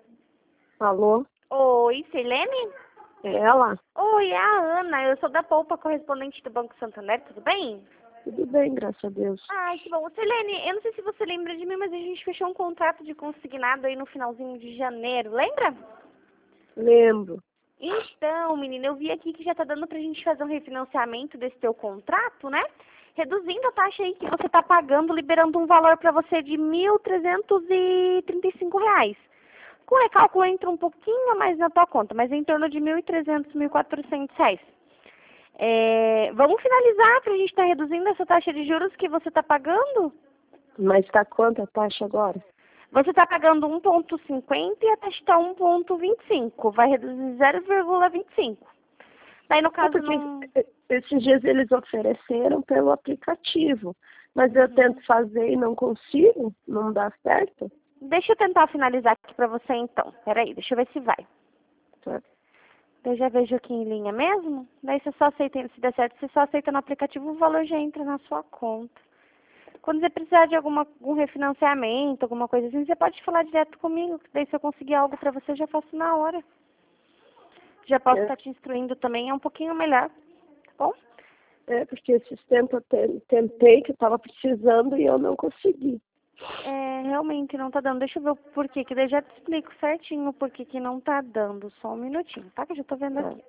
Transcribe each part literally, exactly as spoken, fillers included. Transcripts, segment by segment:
Alô? Oi, Silene? É ela? Oi, é a Ana. Eu sou da Poupa, correspondente do Banco Santander, tudo bem? Tudo bem, graças a Deus. Ai, que bom. Silene, eu não sei se você lembra de mim, mas a gente fechou um contrato de consignado aí no finalzinho de janeiro, lembra? Lembro. Então, menina, eu vi aqui que já tá dando pra gente fazer um refinanciamento desse teu contrato, né? Reduzindo a taxa aí que você tá pagando, liberando um valor pra você de mil trezentos e trinta e cinco reais. Com recálculo entra um pouquinho a mais na tua conta, mas em torno de mil e trezentos, mil e quatrocentos reais. É, vamos finalizar para a gente estar reduzindo essa taxa de juros que você está pagando? Mas tá quanto a taxa agora? Você está pagando um vírgula cinquenta e a taxa está um vírgula vinte e cinco. Vai reduzir zero vírgula vinte e cinco. Daí, no É caso, porque não... esses dias eles ofereceram pelo aplicativo. Mas eu tento fazer e não consigo, não dá certo. Deixa eu tentar finalizar aqui para você, então. Peraí, deixa eu ver se vai. Tá. Eu já vejo aqui em linha mesmo. Daí, você só aceita, se der certo, você só aceita no aplicativo, o valor já entra na sua conta. Quando você precisar de alguma, algum refinanciamento, alguma coisa assim, você pode falar direto comigo. Daí, se eu conseguir algo para você, eu já faço na hora. Já posso É, estar te instruindo também, é um pouquinho melhor, tá bom? é porque esses tempos eu te- tentei, que eu estava precisando e eu não consegui. É, realmente não tá dando. Deixa eu ver o porquê, que daí já te explico certinho o porquê que não tá dando. Só um minutinho, tá? Que eu já tô vendo Tá. aqui.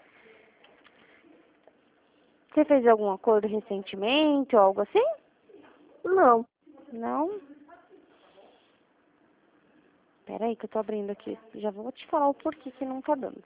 Você fez algum acordo recentemente ou algo assim? Não. Não? Pera aí que eu tô abrindo aqui. Já vou te falar o porquê que não tá dando.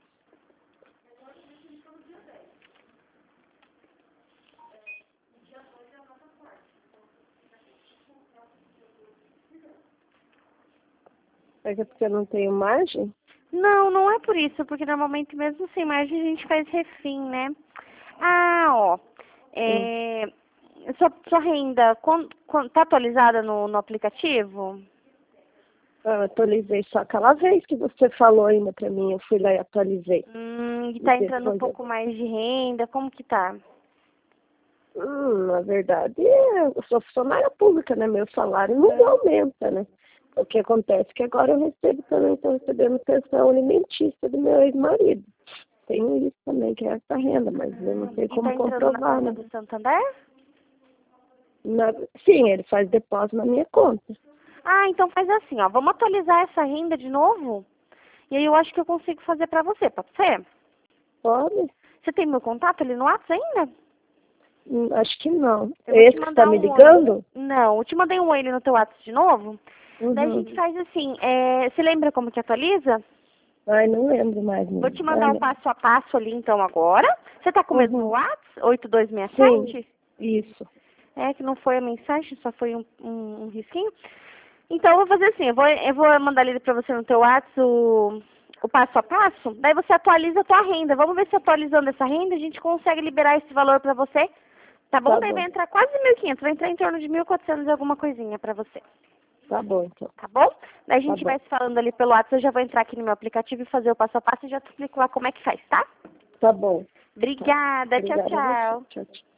É que é porque eu não tenho margem? Não, não é por isso, porque normalmente mesmo sem margem a gente faz refim, né? Ah, ó. Hum. É, sua, sua renda quan- quan- tá atualizada no, no aplicativo? Eu atualizei só aquela vez que você falou ainda pra mim, eu fui lá e atualizei. Hum, e E tá entrando um depois, eu- pouco mais de renda, como que tá? hum, na verdade, eu sou funcionária pública, né? Meu salário não aumenta, né? O que acontece é que agora eu recebo também, estou recebendo pensão alimentícia do meu ex-marido. Tenho isso também, que é essa renda, mas eu não sei E tá como entrando na comprovar, conta né? do Santander? Na- sim, ele faz depósito na minha conta. Ah, então faz assim, ó. Vamos atualizar essa renda de novo? E aí eu acho que eu consigo fazer pra você, pode ser? Pode? Você tem meu contato ali no WhatsApp ainda? Hum, acho que não. Eu vou É te esse que está mandar me um oi. ligando? Não, eu te mandei um oi ali no teu WhatsApp de novo. Daí a gente Uhum. faz assim, é, você lembra como que atualiza? Ai, não lembro mais, Vou menina. te mandar o Olha. passo a passo ali então agora. Você tá com o mesmo Uhum. WhatsApp? oito dois seis Sim, sete? isso. É, que não foi a mensagem, só foi um, um, um risquinho. Então eu vou fazer assim, eu vou, eu vou mandar ali pra você no teu WhatsApp o, o passo a passo, daí você atualiza a tua renda. Vamos ver se atualizando essa renda a gente consegue liberar esse valor pra você. Tá bom? Tá Daí vai bom. entrar quase mil e quinhentos, vai entrar em torno de mil e quatrocentos e alguma coisinha pra você. Tá bom, então. Tá bom? Daí a Tá gente bom. vai se falando ali pelo WhatsApp, eu já vou entrar aqui no meu aplicativo e fazer o passo a passo e já te explico lá como é que faz, tá? Tá bom. Tá. Obrigada, tchau, Obrigada a você. tchau. Tchau, tchau.